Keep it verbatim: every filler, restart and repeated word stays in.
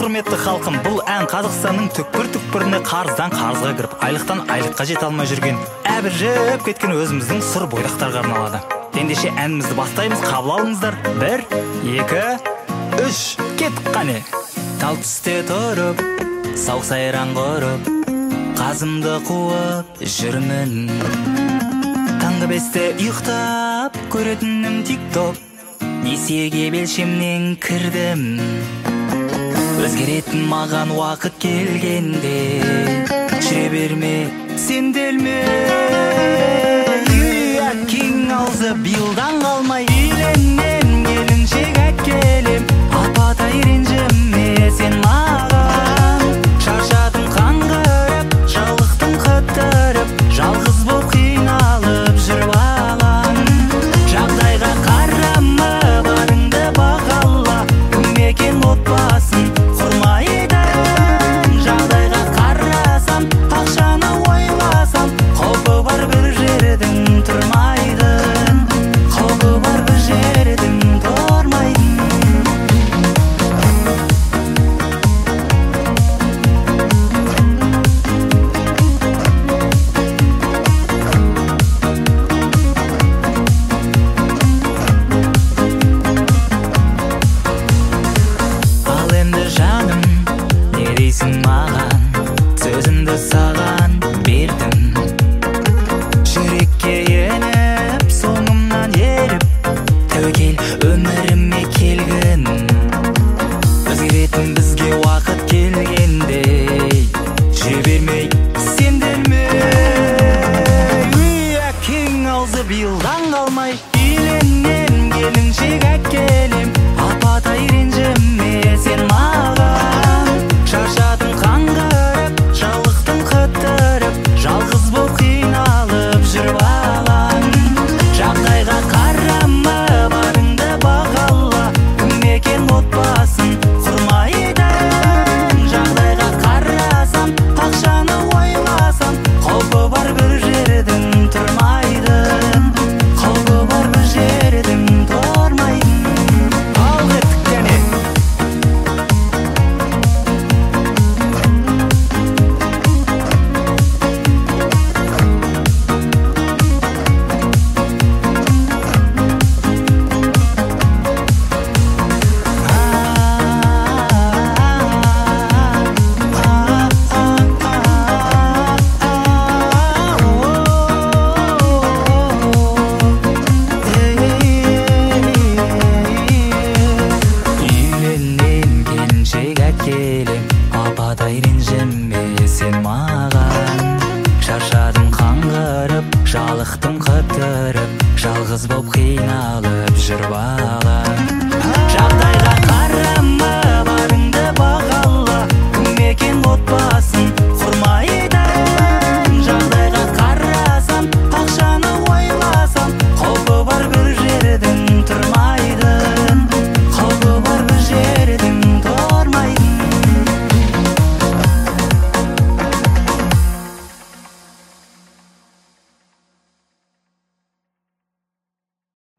құрметті халқым, бұл ән Қазақстанның түкпір-түкпіріне қарыздан қарызға кіріп, айлықтан айлыққа жете алмай жүрген, әбіржіп кеткен өзіміздің сұр бойдақтарға арналады. Ендеше әнімізді бастаймыз, қабыл алыңыздар. Бір, екі, үш, кеттік қане. Тал түсте тұрып, сауық сайран құрып, қазымды қуып жүрмін. Таңғы бесте ұйықтап, көретінім тик-топ, несиеге белшемнен кірдім. Өзгеретін маған уақыт келгенде, жүре берме, сенделме. Үй әкең аузы биылдан қалмай, үйленнен келіншек әкелем. Апатай ренжіме сен маған, шаршадым қаңғырып, жалықтым қыдырып, жалғыз боп қиналып жүріп алам. Жағдайға қарама, барыңды бағала, кім екен отбасын құрмайды. Жағдайға қарасам, ақшаны ойласам, қаупі бар бір жердің тұрмайды. Қаупі бар бір жердің тұрмайды. Ал енді жаным, не дейсің маған? Сөзімді саған бердім. Жүрекке еніп, соңымнан еріп, тәуекел өміріме келгін. Өзгеретін бізге уақыт келгенде, жүре бермей, сенделме. Үй әкең аузы биылдан қалмай, үйленнен келіншек әкелем. Апатай ренжіме сен маған, шаршадым қаңғырып, жалықтым қыдырып, жалғыз боп қиналып жүріп алам. Жағдайға қарама, барыңды бағала, кім екен отбасын құрмайды. Жағдайға қарасам, ақшаны ойласам, қаупі бар бір жердің тұрмайды. Қаупі бар бір жердің тұрмайды. Ал кеттік кәне. Үйленнен келіншек әкелем, апатай ренжіме сен маған. Шаршадым қаңғырып, жалықтым қыдырып, жалғыз боп қиналып жүріп алам. Жағдайға қарама,